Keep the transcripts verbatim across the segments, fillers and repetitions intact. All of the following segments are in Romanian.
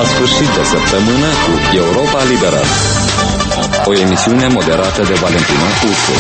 la sfârșit de săptămână cu Europa Liberă, o emisiune moderată de Valentina Ursu.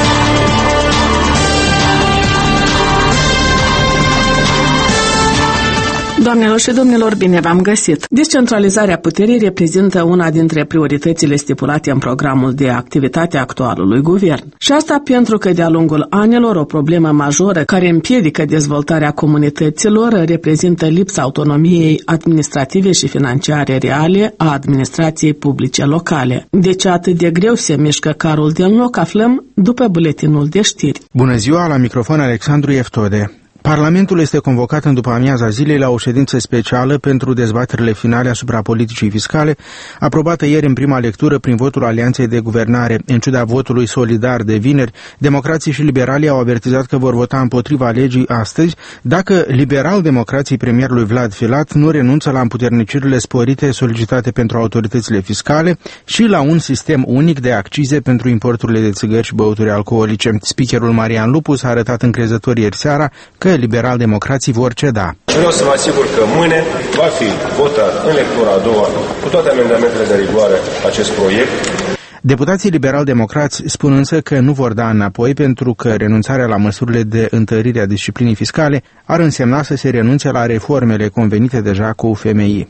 Doamnelor și domnilor, bine v-am găsit! Descentralizarea puterii reprezintă una dintre prioritățile stipulate în programul de activitate actualului guvern. Și asta pentru că de-a lungul anilor o problemă majoră care împiedică dezvoltarea comunităților reprezintă lipsa autonomiei administrative și financiare reale a administrației publice locale. De ce atât de greu se mișcă carul din loc, aflăm după buletinul de știri. Bună ziua, la microfon Alexandru Eftode. Parlamentul este convocat în după amiaza zilei la o ședință specială pentru dezbaterile finale asupra politicii fiscale, aprobată ieri în prima lectură prin votul Alianței de Guvernare. În ciuda votului solidar de vineri, democrații și liberalii au avertizat că vor vota împotriva legii astăzi dacă liberal-democrații premierului Vlad Filat nu renunță la împuternicirile sporite solicitate pentru autoritățile fiscale și la un sistem unic de accize pentru importurile de țigări și băuturi alcoolice. Speakerul Marian Lupus a arătat încrezător ieri seara că liberal-democrații vor ceda. Vreau să vă asigur că mâine va fi votat în lectura a doua cu toate amendamentele de rigoare acest proiect. Deputații liberal-democrați spun însă că nu vor da înapoi pentru că renunțarea la măsurile de întărire a disciplinii fiscale ar însemna să se renunțe la reformele convenite deja cu F M I.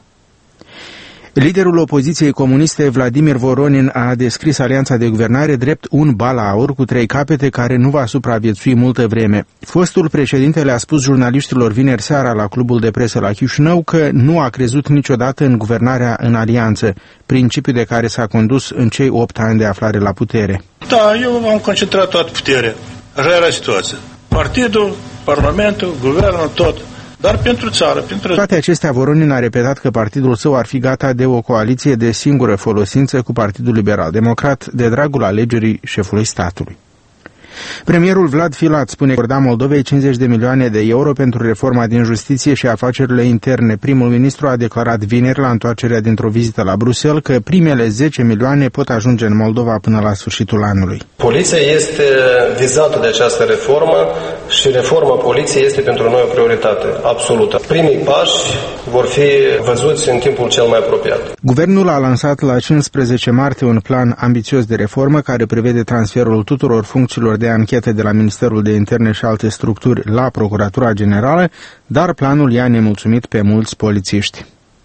Liderul opoziției comuniste Vladimir Voronin a descris Alianța de Guvernare drept un balaur cu trei capete care nu va supraviețui multă vreme. Fostul președinte le-a spus jurnaliștilor vineri seara la clubul de presă la Chișinău că nu a crezut niciodată în guvernarea în alianță, principiu de care s-a condus în cei opt ani de aflare la putere. Da, eu am concentrat toată puterea. Așa era situația. Partidul, Parlamentul, Guvernul, tot. Dar pentru țară, pentru... Toate acestea, Voronin a repetat că partidul său ar fi gata de o coaliție de singură folosință cu Partidul Liberal-Democrat de dragul alegerii șefului statului. Premierul Vlad Filat spune că acorda Moldovei cincizeci de milioane de euro pentru reforma din justiție și afacerile interne. Primul ministru a declarat vineri la întoarcerea dintr-o vizită la Bruxelles că primele zece milioane pot ajunge în Moldova până la sfârșitul anului. Poliția este vizată de această reformă și reforma poliției este pentru noi o prioritate absolută. Primii pași vor fi văzuți în timpul cel mai apropiat. Guvernul a lansat la cincisprezece martie un plan ambițios de reformă care prevede transferul tuturor funcțiilor de anchete de la Ministerul de Interne și alte structuri la Procuratura Generală, dar planul i-a nemulțumit pe mulți polițiști.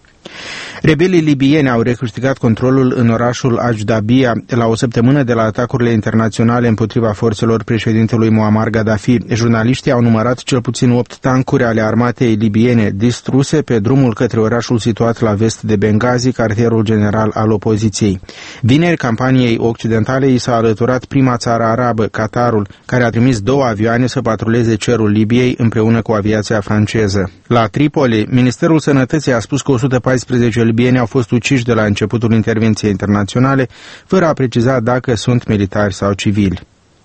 Rebelii libieni au recâștigat controlul în orașul Ajdabia la o săptămână de la atacurile internaționale împotriva forțelor președintelui Muammar Gaddafi. Jurnaliștii au numărat cel puțin opt tancuri ale armatei libiene distruse pe drumul către orașul situat la vest de Benghazi, cartierul general al opoziției. Vineri, campaniei occidentale i s-a alăturat prima țară arabă, Qatarul, care a trimis două avioane să patruleze cerul Libiei împreună cu aviația franceză. La Tripoli, Ministerul Sănătății a spus că o sută paisprezece libieni au fost uciși de la începutul intervenției internaționale, fără a preciza dacă sunt militari sau civili.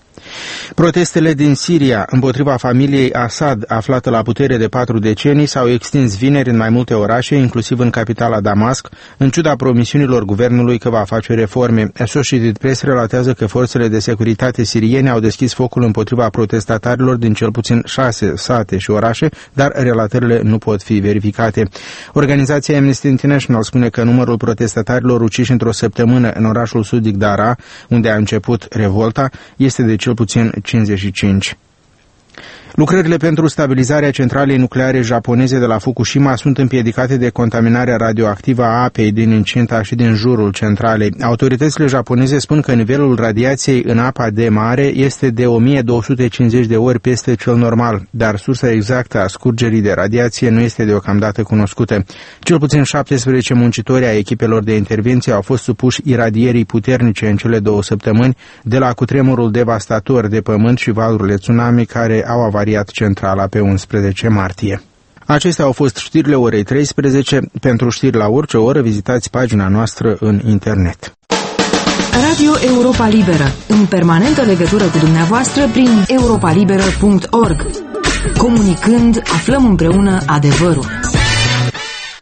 Protestele din Siria împotriva familiei Assad, aflată la putere de patru decenii, s-au extins vineri în mai multe orașe, inclusiv în capitala Damasc, în ciuda promisiunilor guvernului că va face reforme. Associated Press relatează că forțele de securitate siriene au deschis focul împotriva protestatarilor din cel puțin șase sate și orașe, dar relatările nu pot fi verificate. Organizația Amnesty International spune că numărul protestatarilor uciși într-o săptămână în orașul sudic Daraa, unde a început revolta, este de cel puțin cincizeci și cinci. Lucrările pentru stabilizarea centralei nucleare japoneze de la Fukushima sunt împiedicate de contaminarea radioactivă a apei din incinta și din jurul centralei. Autoritățile japoneze spun că nivelul radiației în apa de mare este de o mie două sute cincizeci de ori peste cel normal, dar sursa exactă a scurgerii de radiație nu este deocamdată cunoscută. Cel puțin șaptesprezece muncitori ai echipelor de intervenție au fost supuși iradierii puternice în cele două săptămâni de la cutremurul devastator de pământ și valurile tsunami care au avariat centrala pe unsprezece martie. Acestea au fost știrile orei treisprezece. Pentru știri la orice oră, vizitați pagina noastră în internet. Radio Europa Liberă, în permanentă legătură cu dumneavoastră prin europa liberă punct org. Comunicând, aflăm împreună adevărul.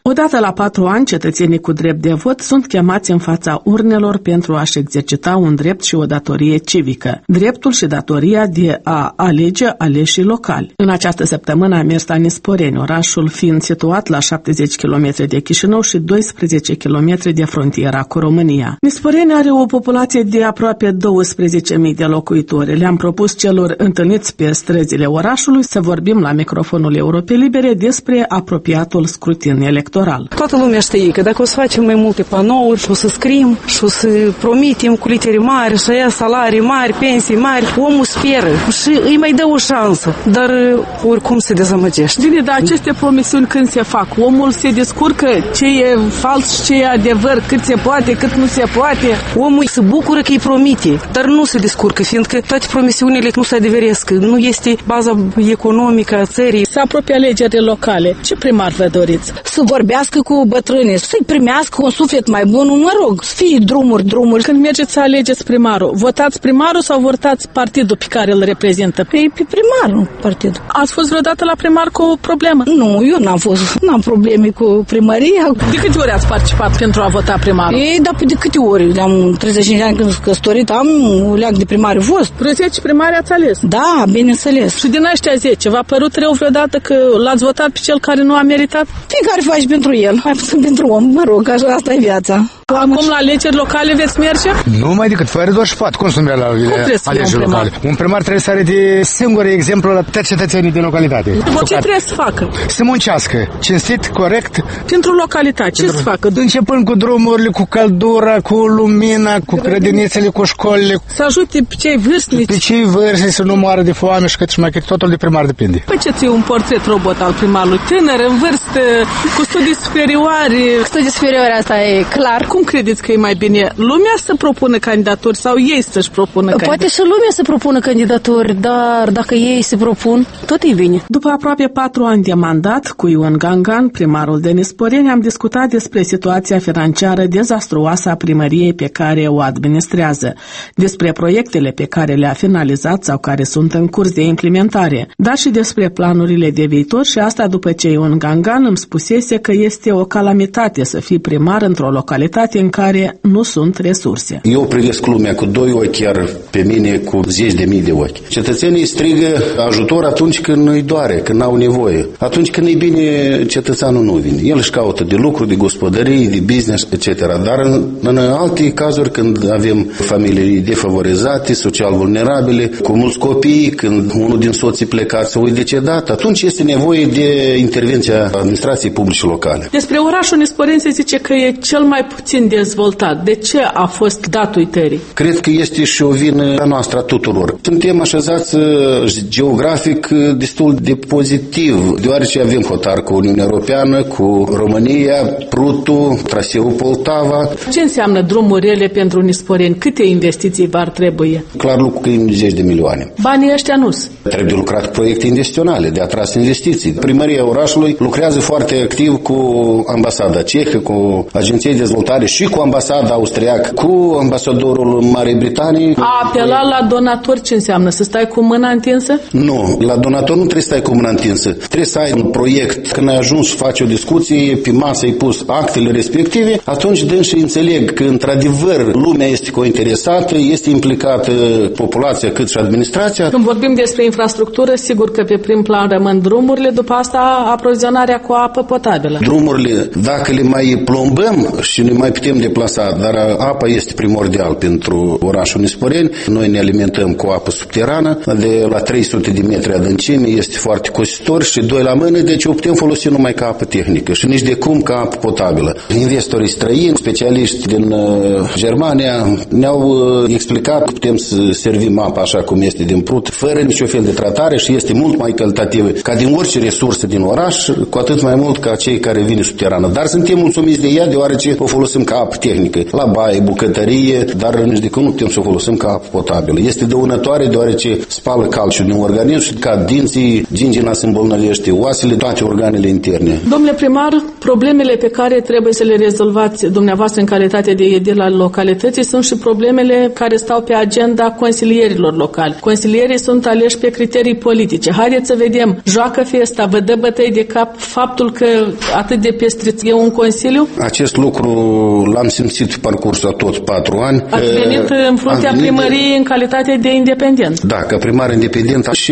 Odată la patru ani, cetățenii cu drept de vot sunt chemați în fața urnelor pentru a-și exercita un drept și o datorie civică, dreptul și datoria de a alege aleșii locali. În această săptămână a mers la Nisporeni, orașul fiind situat la șaptezeci de kilometri de Chișinău și doisprezece kilometri de frontiera cu România. Nisporeni are o populație de aproape douăsprezece mii de locuitori. Le-am propus celor întâlniți pe străzile orașului să vorbim la microfonul Europei Libere despre apropiatul scrutin electoral. Toată lumea știe că dacă o să facem mai multe panouri și o să scriem și o să promitem cu litere mari și aia salarii mari, pensii mari, omul speră și îi mai dă o șansă, dar oricum se dezamăgește. Bine, dar aceste promisiuni când se fac, omul se descurcă ce e fals și ce e adevăr, cât se poate, cât nu se poate. Omul se bucură că îi promite, dar nu se descurcă, fiindcă toate promisiunile nu se adeveresc, nu este baza economică a țării. Se apropie alegerile locale. Ce primar vă doriți? Să vorbească cu bătrânii, să-i primească un suflet mai bun, mă rog, să fie drumuri, drumuri. Când mergeți să alegeți primarul, votați primarul sau votați partidul pe care îl reprezintă? Pe, pe primarul, partidul. Ați fost vreodată la primar cu o problemă? Nu, eu n-am fost, n-am probleme cu primăria. De câte ori ați participat pentru a vota primarul? Ei, dar de câte ori? Am treizeci și cinci de ani când sunt căsătorit, am un leac de primari fost. Vreo zece primari ați ales? Da, bineînțeles. Și din ăștia zece, v-a părut rău vreodată că l-ați votat pe cel care nu a meritat? Fiecare faci pentru el, mai puțin pentru om, mă rog, așa, asta e viața. Acum la alegeri locale veți merge? Nu mai decât, fără doar și pat. Cum sunt la alegeri locale? Un primar trebuie să arate singur exemplu la toți cetățenii din localitate. Ce trebuie să facă? Să muncească, cinstit, corect. Pentru localitate, ce să facă? Începând cu drumurile, cu căldura, cu lumina, cu grădinițele, cu școlile. Să ajute pe cei vârstnici. Pe cei vârstnici să nu moară de foame și cât și mai cât totul de primar depinde. Păi ce ți-e un portret robot al primarului? Tânăr, în vârstă, cu studii superioare. Studii superioare, asta e clar. Cum credeți că e mai bine lumea să propună candidaturi sau ei să-și propună candidaturi? Poate și lumea să propună candidaturi, dar dacă ei se propun, tot e bine. După aproape patru ani de mandat, cu Ion Gangan, primarul de Nisporeni, am discutat despre situația financiară dezastruoasă a primăriei pe care o administrează, despre proiectele pe care le-a finalizat sau care sunt în curs de implementare, dar și despre planurile de viitor și asta după ce Ion Gangan îmi spusese că este o calamitate să fii primar într-o localitate în care nu sunt resurse. Eu privesc lumea cu doi ochi, iar pe mine cu zeci de mii de ochi. Cetățenii strigă ajutor atunci când îi doare, când au nevoie. Atunci când e bine, cetățeanul nu vine. El își caută de lucru, de gospodării, de business, et cetera. Dar în, în alte cazuri, când avem familii defavorizate, social vulnerabile, cu mulți copii, când unul din soții plecat sau e decedat, atunci este nevoie de intervenția administrației publice locale. Despre orașul Nisporeni se zice că e cel mai puțin dezvoltat. De ce a fost dat uitării? Cred că este și o vină a noastră a tuturor. Suntem așezați geografic destul de pozitiv, deoarece avem hotar cu Uniunea Europeană, cu România, Prutul, traseul Poltava. Ce înseamnă drumurile pentru Nisporeni? Câte investiții v-ar trebui? Clar lucru că e zeci de milioane. Banii ăștia nu-s. Trebuie lucrat proiecte investiționale, de atras investiții. Primăria orașului lucrează foarte activ cu ambasada cehă, cu Agenția de Dezvoltare și cu ambasada austriacă, cu ambasadorul Marii Britanii. A apela la donatori ce înseamnă? Să stai cu mâna întinsă? Nu, la donator nu trebuie să stai cu mâna întinsă. Trebuie să ai un proiect. Când ai ajuns să faci o discuție, pe masă ai pus actele respective, atunci dânsii înțeleg că într-adevăr lumea este cointeresată, este implicată populația cât și administrația. Când vorbim despre infrastructură, sigur că pe prim plan rămân drumurile, după asta aprovizionarea cu apă potabilă. Drumurile, dacă le mai plombăm și ne mai putem deplasa, dar apa este primordial pentru orașul Nisporeni. Noi ne alimentăm cu apă subterană, de la trei sute de metri adâncime, este foarte costisitor și doi la mână, deci o putem folosi numai ca apă tehnică și nici de cum ca apă potabilă. Investorii străini, specialiști din uh, Germania ne-au uh, explicat că putem să servim apa așa cum este din Prut, fără nicio fel de tratare și este mult mai calitativă ca din orice resursă din oraș, cu atât mai mult ca cei care vin subterană. Dar suntem mulțumiți de ea, deoarece o folosim folosim ca apă tehnică, la baie, bucătărie, dar nici de cum nu putem să o folosim ca apă potabilă. Este dăunătoare deoarece spală calciul din organism și ca dinții, gingina se îmbolnăvește, oasele, toate organele interne. Domnule primar, problemele pe care trebuie să le rezolvați dumneavoastră în calitate de edil al localității sunt și problemele care stau pe agenda consilierilor locali. Consilierii sunt aleși pe criterii politice. Haideți să vedem, joacă festa, vă dă bătăi de cap faptul că atât de pestriț e un consiliu? Acest lucru l-am simțit pe parcursul a toți patru ani. Ați venit în fruntea primăriei în calitate de independent. Da, ca primar independent și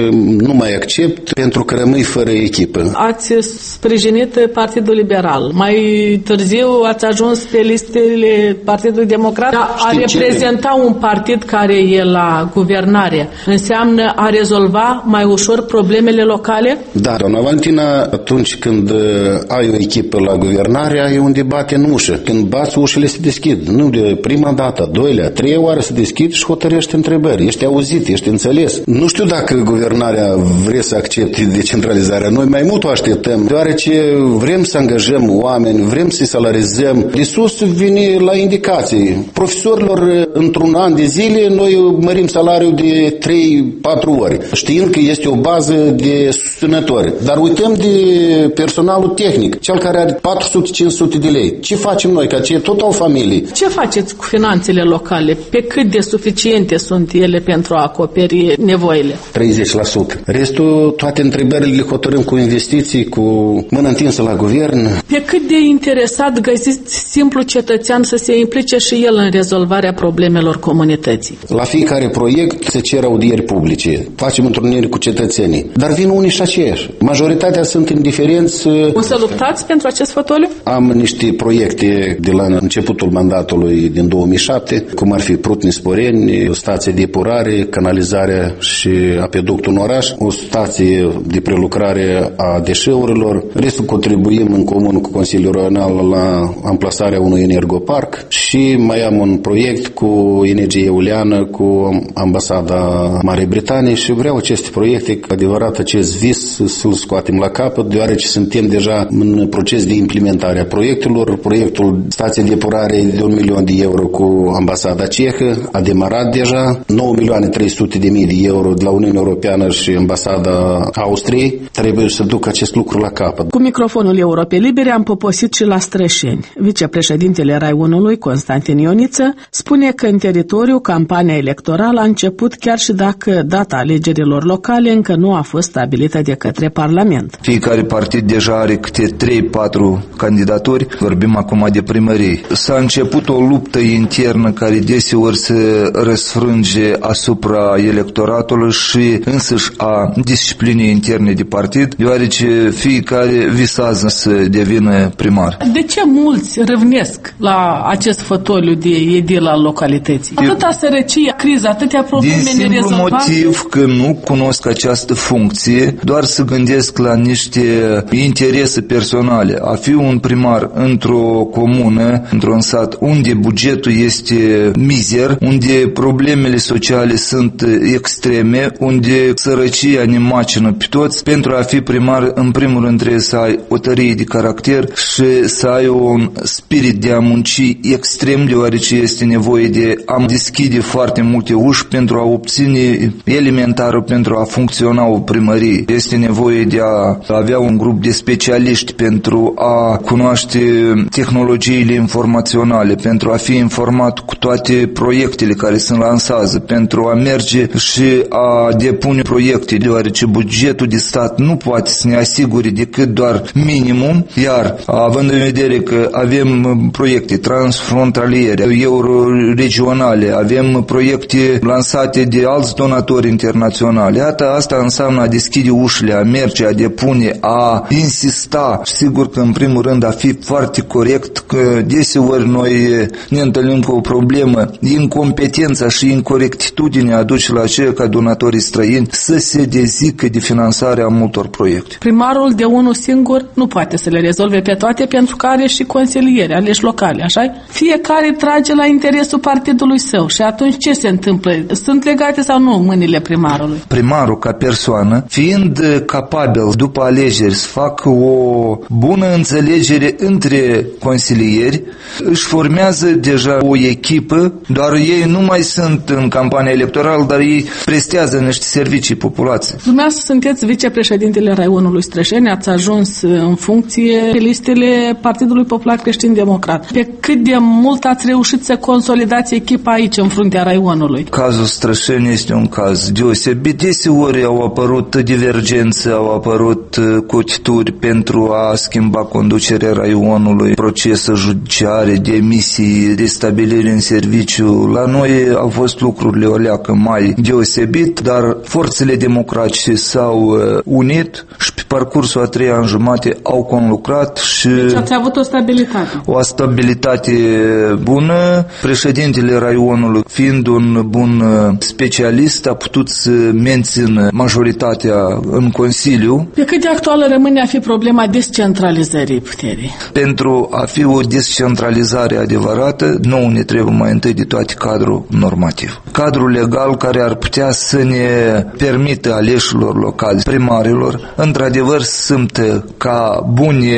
nu mai accept pentru că rămâi fără echipă. Ați sprijinit Partidul Liberal. Mai târziu ați ajuns pe listele Partidului Democrat. Dar a reprezenta un partid care e la guvernare înseamnă a rezolva mai ușor problemele locale? Da, doamna Valentina, atunci când ai o echipă la guvernare, ai un debat în ușă. Când bați, ușile se deschid. Nu de prima dată, a doilea, a treia oară se deschid și hotărăști întrebări. Ești auzit, ești înțeles. Nu știu dacă guvernarea vrea să accepte decentralizarea. Noi mai mult o așteptăm, deoarece vrem să angajăm oameni, vrem să-i salarizăm. De sus vine la indicații. Profesorilor, într-un an de zile, noi mărim salariul de trei patru ori, știind că este o bază de susținători. Dar uităm de personalul tehnic, cel care are patru sute cinci sute de lei. Ce facem noi? Că aceia tot au familie. Ce faceți cu finanțele locale? Pe cât de suficiente sunt ele pentru a acoperi nevoile? treizeci la sută. Restul, toate întrebările le hotărâm cu investiții, cu mână întinsă la guvern. Pe cât de interesat găsiți simplu cetățean să se implice și el în rezolvarea problemelor comunității? La fiecare proiect se cer audieri publice. Facem întruniri cu cetățenii. Dar vin unii și aceiași. Majoritatea sunt indiferenți. O să luptați pentru acest fotoliu? Am niște proiecte de la începutul mandatului din două mii șapte, cum ar fi Prutni-Sporeni, o stație de epurare, canalizarea și apeductul în oraș, o stație de prelucrare a deșeurilor. Restul contribuim în comun cu Consiliul Regional la amplasarea unui energoparc și mai am un proiect cu energie eoliană cu ambasada Marii Britanii și vreau aceste proiecte, adevărat acest vis să-l scoatem la capăt, deoarece suntem deja în proces de implementare a proiectelor. Proiectul stației de epurare de un milion de euro cu ambasada cehă a demarat deja, nouă milioane trei sute de mii de euro de la Uniunea Europeană și ambasada Austriei. Trebuie să duc acest lucru la capăt. Cu microfonul Europei Libere am poposit și la Strășeni. Vicepreședintele Raionului, Constantin Ioniță, spune că în teritoriu campania electorală a început chiar și dacă data alegerilor locale încă nu a fost stabilită de către Parlament. Fiecare partid deja are câte trei patru candidaturi, vorbim acum de primării. S-a început o luptă internă care deseori se răsfrânge asupra electoratului și însăși a disciplinei interne de partid, deoarece fiecare visează să devină primar. De ce mulți râvnesc la acest fotoliu de edil al localității? Atâta sărăcie, criză, atâtea probleme nerezolvate. Din simplu motiv că nu cunosc această funcție, doar să gândesc la niște interese personale. A fi un primar într-o comună, într-un sat, unde bugetul este mizer, unde problemele sociale sunt extreme, unde sărăcia ne macină pe toți, pentru a fi primar, în primul rând trebuie să ai o tărie de caracter și să ai un spirit de a munci extrem, deoarece este nevoie de a deschide foarte multe uși pentru a obține elementarul pentru a funcționa o primărie. Este nevoie de a avea un grup de specialiști pentru a cunoaște tehnologiile informaționale, pentru a fi informat cu toate proiectele care se lansează, pentru a merge și a depune proiecte, deoarece bugetul de stat nu poate să ne asigure decât doar minimum, iar având în vedere că avem proiecte transfrontaliere, euroregionale, avem proiecte lansate de alți donatori internaționali, iată, asta înseamnă a deschide ușile, a merge, a depune, a insista, sigur că în primul rând a fi foarte corect, că deseori noi ne întâlnim cu o problemă, incompetența și incorectitudinea aduce la aceea ca donatorii străini să se dezică de finanțarea multor proiecte. Primarul de unul singur nu poate să le rezolve pe toate pentru că are și consilieri aleși locale, așa? Fiecare trage la interesul partidului său și atunci ce se întâmplă? Sunt legate sau nu mâinile primarului? Primarul ca persoană, fiind capabil după alegeri să facă o bună înțelegere între consilieri, își formează deja o echipă, doar ei nu mai sunt în campania electorală, dar ei prestează niște servicii populației. Dumneavoastră sunteți vicepreședintele Raionului Strășeni, ați ajuns în funcție pe listele Partidului Popular Creștin Democrat. Pe cât de mult ați reușit să consolidați echipa aici, în fruntea raionului? Cazul Strășeni este un caz deosebit. Deseori au apărut divergențe, au apărut cotituri pentru a schimba conducerea raionului, procese judiciare, demisii, restabilire în serviciu. La noi au fost lucrurile o leacă mai deosebit, dar forțele democratice s-au unit și pe parcursul a trei ani jumate au conlucrat și... Deci ați avut o stabilitate. O stabilitate bună. Președintele raionului, fiind un bun specialist, a putut să mențină majoritatea în Consiliu. Pe cât de actuală rămâne a fi problema descentralizării puterii? Pentru a fi o descentralizare adevărată, nouă ne trebuie mai întâi de toate cadrul normativ. Cadrul legal care ar putea să ne permită aleșilor locali, primarilor, într-adevăr sunt ca buni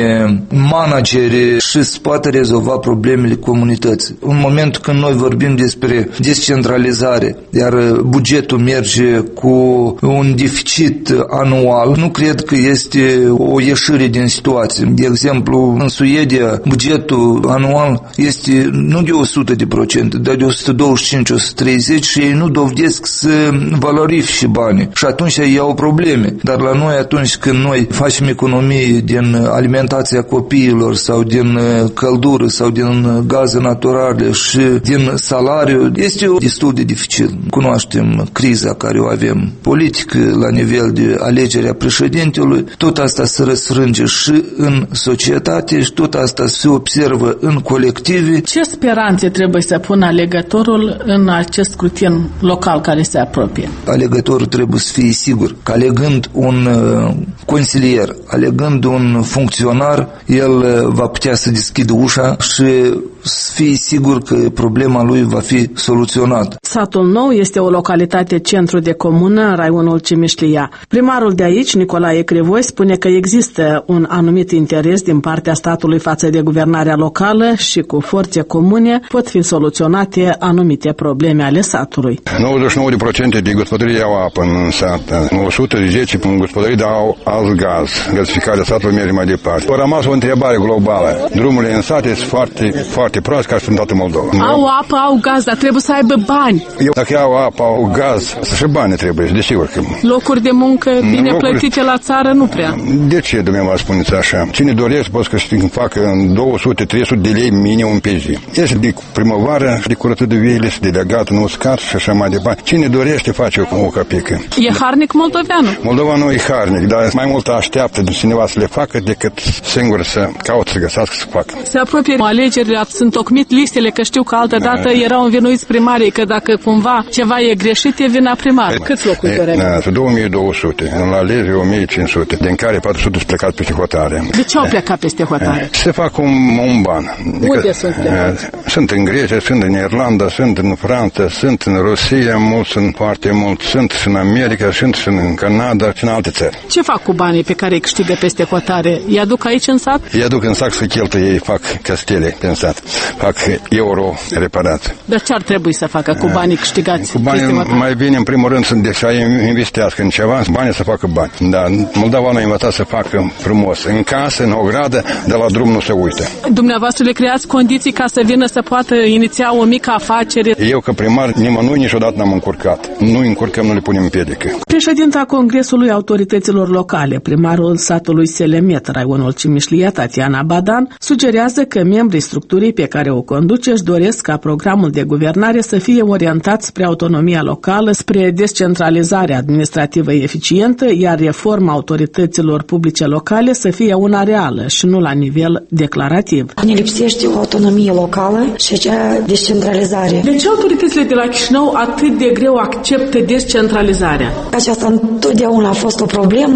manageri și să poată rezolva problemele comunității. În momentul când noi vorbim despre descentralizare, iar bugetul merge cu un deficit anual, nu cred că este o ieșire din situație. De exemplu, în Suedia, bugetul anual este nu de o sută de procente, dar de o sută douăzeci și cinci - o sută treizeci și ei nu dovedesc să valorifice banii. Și atunci ei au probleme. Dar la noi, atunci când noi facem economii din alimentația copiilor sau din căldură sau din gaze naturale și din salariu, este destul de dificil. Cunoaștem criza care o avem politică la nivel de alegerea președintelui. Tot asta se răsfrânge și în societate și tot asta se observă în colective. Ce speranțe trebuie să pună alegătorul în acest scrutin local care se apropie? Alegătorul trebuie să fie sigur că alegând un uh, consilier, alegând un funcționar, el uh, va putea să deschidă ușa și să fie sigur că problema lui va fi soluționată. Satul Nou este o localitate centru de comună în raionul Cimișlia. Primarul de aici, Nicolae Crivoi, spune că există un anumit interes din partea statului față de guvernarea locală și cu forțe comune pot fi soluționate anumite probleme ale satului. nouăzeci și nouă la sută de gospodării au apă în sat, o sută zece în gospodării dau alt gaz. Gasificarea satului merge mai departe. A rămas o întrebare globală. Drumurile în sat sunt foarte, foarte proaste ca și în toată Moldova. Au apă, au gaz, dar trebuie să aibă bani. Eu, dacă au apă, au gaz, și bani trebuie, desigur că... Locuri de muncă bine locuri... plătite la țară nu prea. De ce, dumneavoastră, spuneți așa? Cine dorește, poate că să facă două sute - trei sute de lei minimum pe zi. Este de primăvară, de curățat de viile, de legat, nu uscat și așa mai departe. Cine dorește, face o, o capică. E harnic moldoveanul? Moldovanul e harnic, dar mai mult așteaptă de cineva să le facă decât singur să caută să găsească să facă. Se apropie alegerile, sunt tocmit listele, că știu că altă dată da. erau învinuiți primarii, că dacă cumva ceva e greșit, e vina primar. Câți locuitori ai? două mii două sute, în la lege o mie cinci sute, din care patru sute sunt plecat peste hotare. De ce au plecat peste hotare? Se fac un, un ban. Unde adică, sunt plecați? Sunt în Grecia, sunt în Irlanda, sunt în Franța, sunt în Rusia, mulți sunt foarte mulți, sunt în America, sunt în Canada și în alte țări. Ce fac cu banii pe care îi câștigă peste hotare? Îi aduc aici în sat? Îi aduc în sac să cheltuie, ei fac castele în sat, fac euro reparat. Dar ce ar trebui să facă cu banii câștigați? Cu banii mai bine, în primul rând, să deja investească în ceva, banii să facă bani. Dar Moldova a învățat să facă frumos, în casă, în ogradă, de la drum nu se uită. Dumneavoastră le creați condiții ca să vină să poată iniția o mică afacere? Eu, ca primar, nimănui niciodată n-am încurcat. Nu încurcăm, nu le punem împiedică. Președinta Congresului Autorităților Locale, primarul satului Selemet, raionul Cimișlia, Tatiana Badan, sugerează că membrii structurii pe care o conduce își doresc ca programul de guvernare să fie orientat spre autonomia locală, spre descentralizarea administrativă eficientă, iar reforma autorităților publice locale să fie una reală și nu la nivel declarativ. Ne lipsește o autonomie locală și acea descentralizare. De ce autoritățile de la Chișinău atât de greu acceptă descentralizarea? Aceasta întotdeauna a fost o problemă, este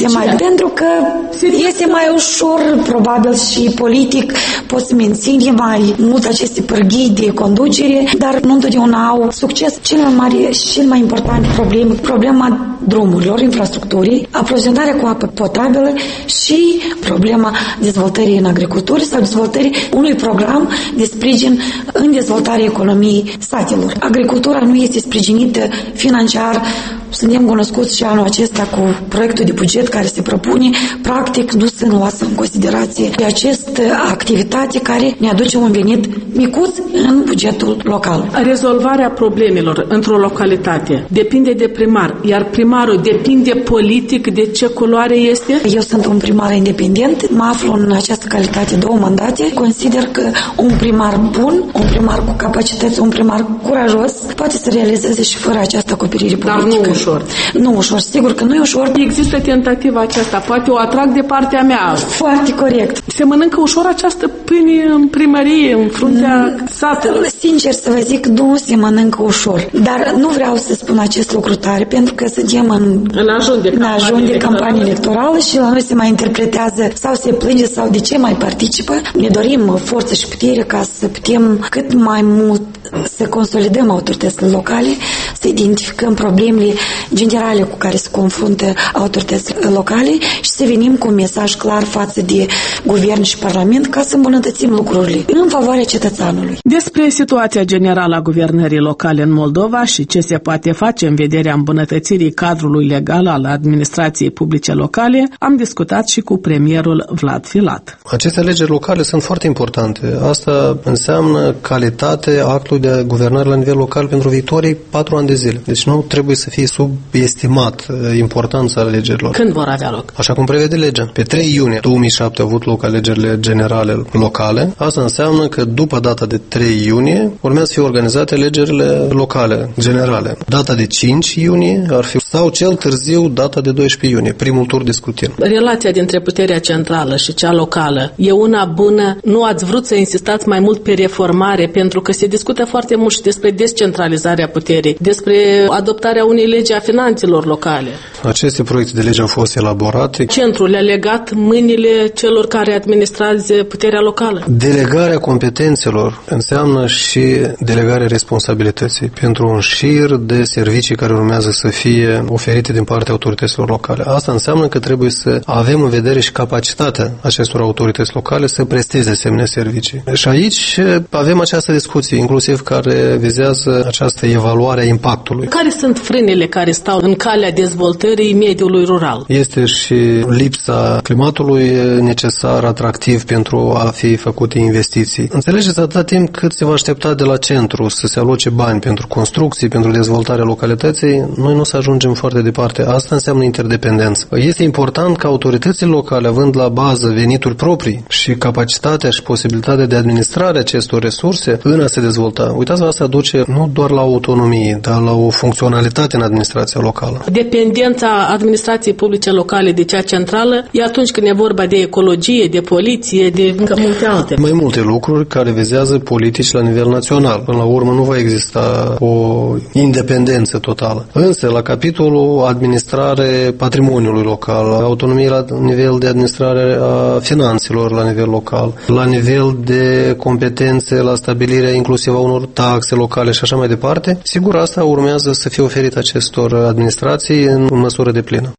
mai... Pentru că este mai ușor, probabil, și politic, pot să menține mai mult aceste pârghii de conducere, dar nu întotdeauna au succes. Cel mai mare și cel mai important problem, problema drumurilor, infrastructurii, aprovizionarea cu apă potabilă și problema dezvoltării în agricultură sau dezvoltării unui program de sprijin în dezvoltarea economiei satelor. Agricultura nu este sprijinită financiar. Suntem cunoscuți și anul acesta cu proiectul de buget care se propune, practic nu sunt luate în considerație de această activitate care ne aduce un venit micuț în bugetul local. Rezolvarea problemelor într-o localitate depinde de primar, iar primarul depinde politic de ce culoare este? Eu sunt un primar independent, mă aflu în această calitate două mandate. Consider că un primar bun, un primar cu capacități, un primar curajos poate să realizeze și fără această acoperire politică. Dar nu ușor. Nu ușor, sigur că nu e ușor. Există tentativa aceasta, poate o atrag de partea mea. Foarte corect. Se mănâncă ușor această pâine în primărie, în fruntea mm. satelor? Sincer să vă zic, nu se mănâncă ușor. Dar nu vreau să spun acest lucru tare, pentru că suntem în, în ajun de campanie, ajun de campanie electorală și la noi se mai interpretează sau se plânge sau de ce mai participă. Ne dorim forță și putere ca să putem cât mai mult să consolidăm autoritățile locale, să identificăm problemele generale cu care se confruntă autoritățile locale și să venim cu un mesaj clar față de guvern și parlament ca să îmbunătățim lucrurile în favoarea cetățeanului. Despre situația generală a guvernării locale în Moldova și ce se poate face în vederea îmbunătățirii cadrului legal al administrației publice locale, am discutat și cu premierul Vlad Filat. Aceste alegeri locale sunt foarte importante. Asta înseamnă calitate actului de guvernare la nivel local pentru viitorii patru ani de zile. Deci nu trebuie să fie subestimat importanța alegerilor. Când vor avea loc? Așa cum prevede legea. Pe trei iunie două mii șapte au avut loc alegerile generale locale. Asta înseamnă că după data de trei iunie urmează să fie organizate alegerile locale, generale. Data de cinci iunie ar fi, sau cel târziu data de doisprezece iunie, primul tur de scrutin. Relația dintre puterea centrală și cea locală e una bună? Nu ați vrut să insistați mai mult pe reformare, pentru că se discută foarte mult și despre descentralizarea puterii, despre adoptarea unei legi a finanțelor locale. Aceste proiecte de lege au fost elaborate. Centrul le-a legat mâinile celor care administrează puterea locală. Delegarea competențelor înseamnă și delegarea responsabilității pentru un șir de servicii care urmează să fie oferite din partea autorităților locale. Asta înseamnă că trebuie să avem în vedere și capacitatea acestor autorități locale să presteze asemenea servicii. Și aici avem această discuție, inclusiv care vizează această evaluare a impactului. Care sunt frânele care stau în calea dezvoltării mediului rural? Este și lipsa climatului necesar, atractiv pentru a fi făcute investiții. Înțelegeți, atâta timp cât se va aștepta de la centru să se aloce bani pentru construcții, pentru dezvoltarea localității, noi nu o să ajungem foarte departe. Asta înseamnă interdependență. Este important ca autoritățile locale, având la bază venituri proprii și capacitatea și posibilitatea de administrare a acestor resurse în a se dezvolta. Uitați, asta duce nu doar la autonomie, dar la o funcționalitate în administrația locală. Dependența administrației publice locale de cea centrală e atunci când e vorba de ecologie, de poliție, de încă multe alte. Mai multe lucruri care vizează politici la nivel național. Până la urmă nu va exista o independență totală. Însă, la capitolul administrare patrimoniului local, autonomie la nivel de administrare a finanțelor la nivel local, la nivel de competențe la stabilirea inclusiv a unor taxe locale și așa mai departe, sigur asta urmează să fie oferit acestor administrații în măsură de plină.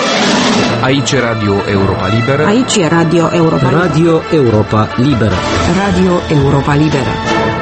Aici e Radio Europa Liberă. Aici e Radio Europa Liberă. Radio Europa Liberă. Radio Europa Liberă.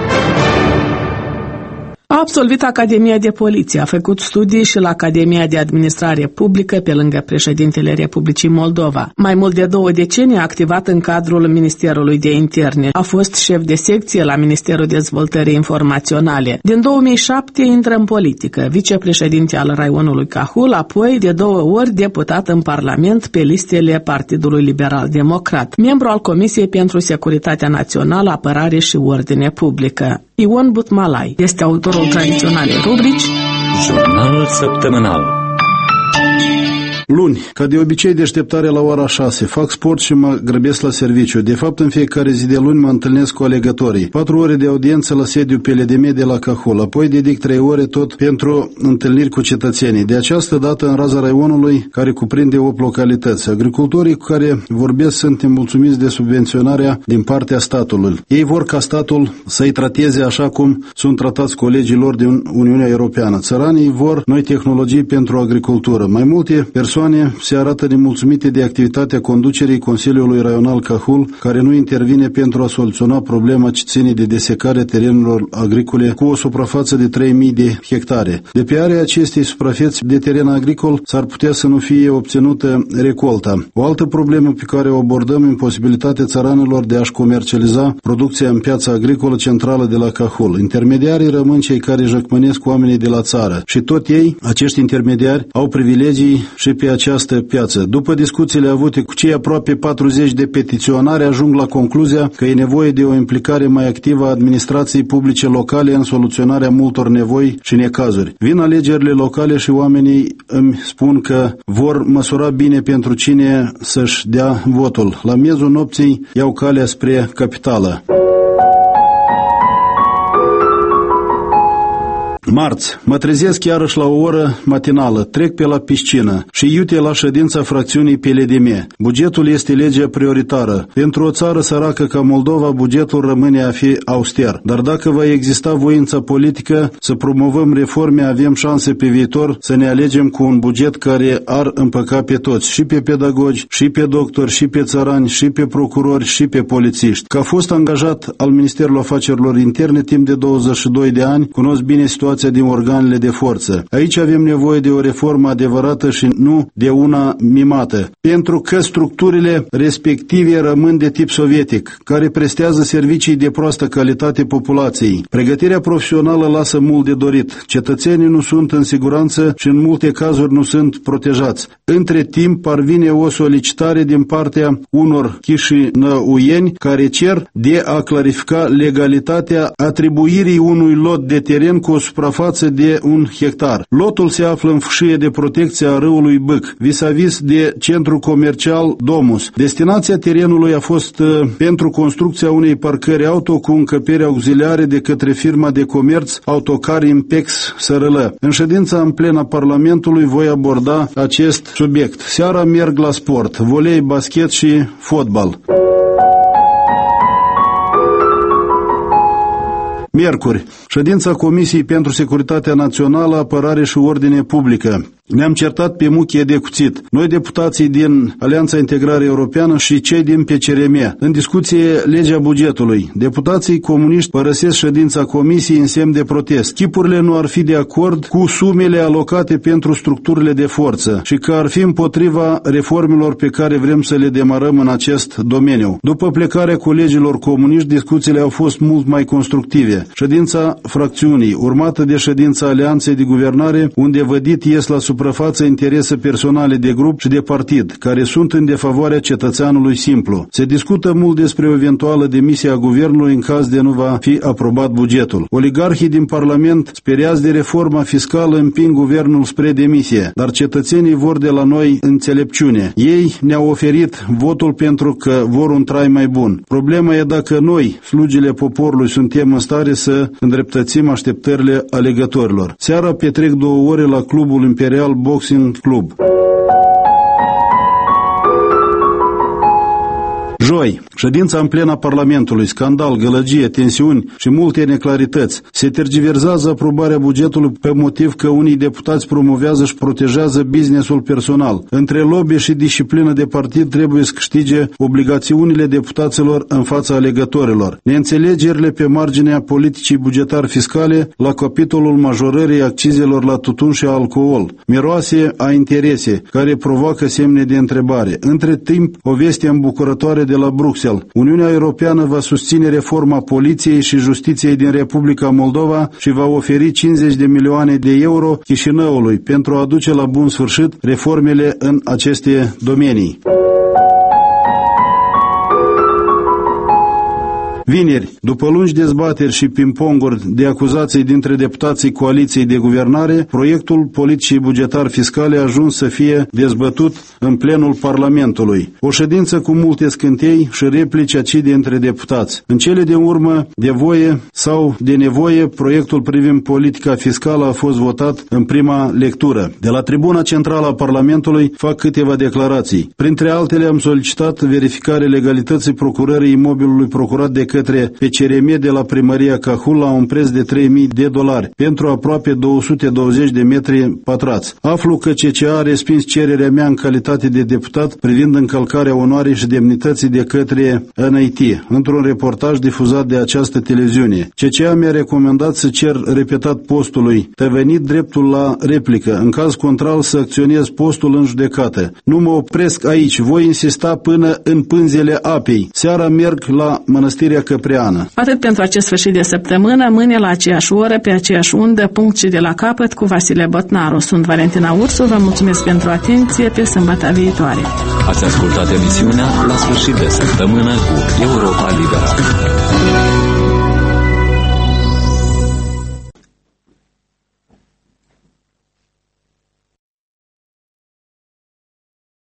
A absolvit Academia de Poliție, a făcut studii și la Academia de Administrare Publică pe lângă președintele Republicii Moldova. Mai mult de două decenii a activat în cadrul Ministerului de Interne. A fost șef de secție la Ministerul Dezvoltării Informaționale. Din două mii șapte intră în politică, vicepreședinte al raionului Cahul, apoi de două ori deputat în Parlament pe listele Partidului Liberal Democrat, membru al Comisiei pentru Securitatea Națională, Apărare și Ordine Publică. Ion Butmalai este autorul tradiționalei rubrici Jurnalul săptămânal. Luni, ca de obicei, deșteptare la ora șase. Fac sport și mă grăbesc la serviciu. De fapt, în fiecare zi de luni mă întâlnesc cu alegătorii. Patru ore de audiență la sediu P L D M de la Cahul. Apoi dedic trei ore tot pentru întâlniri cu cetățenii. De această dată în raza raionului, care cuprinde opt localități. Agricultorii cu care vorbesc sunt nemulțumiți de subvenționarea din partea statului. Ei vor ca statul să-i trateze așa cum sunt tratați colegii lor din Uniunea Europeană. Țăranii vor noi tehnologii pentru agricultură. Mai multe persoane se arată nemulțumite de activitatea conducerii Consiliului Raional Cahul, care nu intervine pentru a soluționa problema ce ține de desecare terenurilor agricole cu o suprafață de trei mii de hectare. De pe area acestei suprafețe de teren agricol s-ar putea să nu fie obținută recolta. O altă problemă pe care o abordăm e posibilitatea țăranilor de a-și comercializa producția în piața agricolă centrală de la Cahul. Intermediarii rămân cei care jăcmănesc oamenii de la țară și tot ei, acești intermediari, au privilegii și pe această piață. După discuțiile avute cu cei aproape patruzeci de petiționari, ajung la concluzia că e nevoie de o implicare mai activă a administrației publice locale în soluționarea multor nevoi și necazuri. Vin alegerile locale și oamenii îmi spun că vor măsura bine pentru cine să-și dea votul. La miezul nopții iau calea spre capitală. Marți, mă trezesc iarăși la o oră matinală, trec pe la piscină și iute la ședința fracțiunii P L D M. Bugetul este legea prioritară. Pentru o țară săracă ca Moldova, bugetul rămâne a fi auster. Dar dacă va exista voința politică să promovăm reforme, avem șanse pe viitor să ne alegem cu un buget care ar împăca pe toți, și pe pedagogi, și pe doctori, și pe țărani, și pe procurori, și pe polițiști. Ca fost angajat al Ministerului Afacerilor Interne timp de douăzeci și doi de ani, cunosc bine situația din organele de forță. Aici avem nevoie de o reformă adevărată și nu de una mimată, pentru că structurile respective rămân de tip sovietic, care prestează servicii de proastă calitate populației. Pregătirea profesională lasă mult de dorit. Cetățenii nu sunt în siguranță și în multe cazuri nu sunt protejați. Între timp parvine o solicitare din partea unor chișinăuieni care cer de a clarifica legalitatea atribuirii unui lot de teren cu o suprafață de un hectar. Lotul se află în fâșie de protecție a râului Bâc, vis-a-vis de centrul comercial Domus. Destinația terenului a fost uh, pentru construcția unei parcări auto cu încăperi auxiliare de către firma de comerț Autocar Impex Sărălă. În ședința în plen a Parlamentului voi aborda acest subiect. Seara merg la sport, volei, basket și fotbal. Miercuri, ședința Comisiei pentru Securitatea Națională, Apărare și Ordine Publică. Ne-am certat pe muchie de cuțit, noi deputații din Alianța Integrare Europeană și cei din P C R M. În discuție legea bugetului. Deputații comuniști părăsesc ședința Comisiei în semn de protest. Chipurile nu ar fi de acord cu sumele alocate pentru structurile de forță și că ar fi împotriva reformelor pe care vrem să le demarăm în acest domeniu. După plecarea colegilor comuniști, discuțiile au fost mult mai constructive. Ședința fracțiunii, urmată de ședința Alianței de Guvernare, unde vădit ies la suprafață interese personale de grup și de partid, care sunt în defavoarea cetățeanului simplu. Se discută mult despre o eventuală demisie a guvernului în caz de nu va fi aprobat bugetul. Oligarhii din Parlament, speriați de reforma fiscală, împing guvernul spre demisie, dar cetățenii vor de la noi înțelepciune. Ei ne-au oferit votul pentru că vor un trai mai bun. Problema e dacă noi, slugile poporului, suntem în stare să îndreptățim așteptările alegătorilor. Seara petrec două ore la Clubul Imperial Boxing Club. Joi, ședința în plen a Parlamentului, scandal, gălăgie, tensiuni și multe neclarități. Se tergiversează aprobarea bugetului pe motiv că unii deputați promovează și protejează businessul personal. Între lobby și disciplină de partid trebuie să câștige obligațiunile deputaților în fața alegătorilor. Neînțelegerile pe marginea politicii bugetar-fiscale la capitolul majorării accizelor la tutun și alcool. Miroase a interese care provoacă semne de întrebare. Între timp, o veste îmbucurătoare de la Bruxelles. Uniunea Europeană va susține reforma poliției și justiției din Republica Moldova și va oferi cincizeci de milioane de euro Chișinăului pentru a aduce la bun sfârșit reformele în aceste domenii. Vineri, după lungi dezbateri și ping-ponguri de acuzații dintre deputații coaliției de guvernare, proiectul politicii bugetar fiscale a ajuns să fie dezbătut în plenul Parlamentului. O ședință cu multe scântei și replici aci dintre deputați. În cele din urmă, de voie sau de nevoie, proiectul privind politica fiscală a fost votat în prima lectură. De la tribuna centrală a Parlamentului fac câteva declarații. Printre altele am solicitat verificarea legalității procurării imobilului procurat de către P C R M de la primăria Cahul la un preț de trei mii de dolari pentru aproape două sute douăzeci de metri pătrați. Aflu că C C A a respins cererea mea în calitate de deputat privind încălcarea onoarei și demnității de către N I T într-un reportaj difuzat de această televiziune. C C A mi-a recomandat să cer repetat postului, te venit dreptul la replică, în caz contrar să acționez postul în judecată. Nu mă opresc aici, voi insista până în pânzele apei. Seara merg la Mănăstirea Căpreană. Atât pentru acest sfârșit de săptămână, mâine la aceeași oră, pe aceeași undă, punct și de la capăt cu Vasile Botnaru. Sunt Valentina Ursu, vă mulțumesc pentru atenție, pe sâmbătă viitoare. Ați ascultat emisiunea La sfârșit de săptămână cu Europa Liberă.